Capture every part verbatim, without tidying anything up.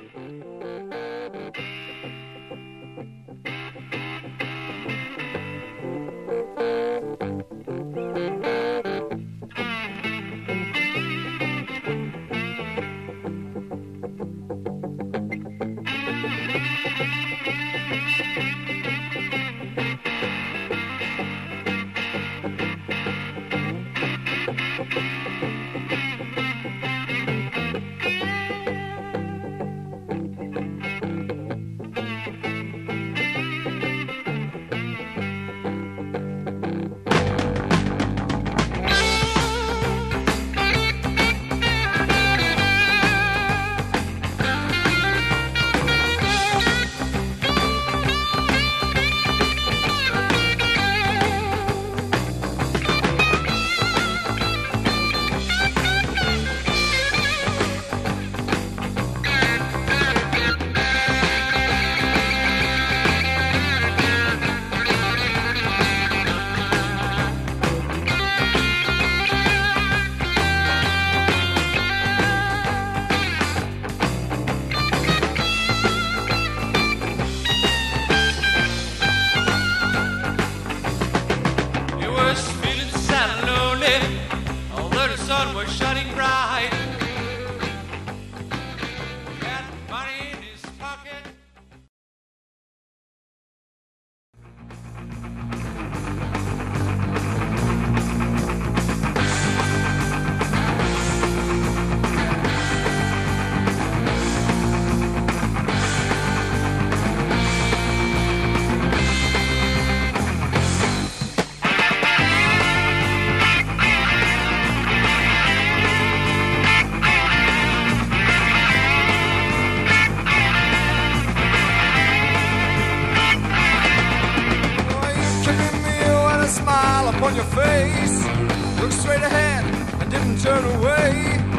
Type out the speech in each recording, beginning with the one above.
On your face, looked straight ahead and didn't turn away.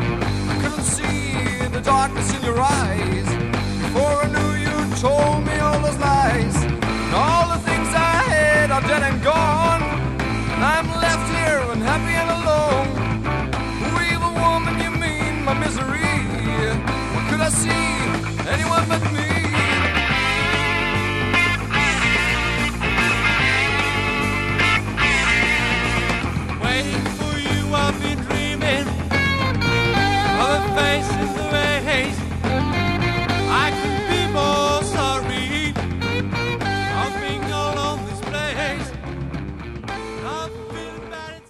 I couldn't see the darkness in your eyes. Before I knew you told me all those lies. And all the things I had are dead and gone. And I'm left here unhappy and alone. Who evil woman you mean, my misery? What could I see? Anyone but me? I've been dreaming of a face in the ways. I could be more sorry of being all on this place. I'm feeling bad.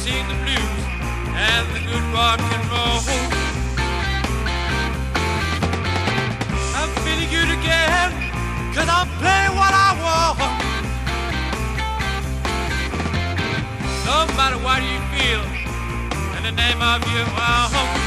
sing the blues and the good rock and roll. I'm feeling good again, cause I'm playing what I want. No matter what you feel, in the name of your own.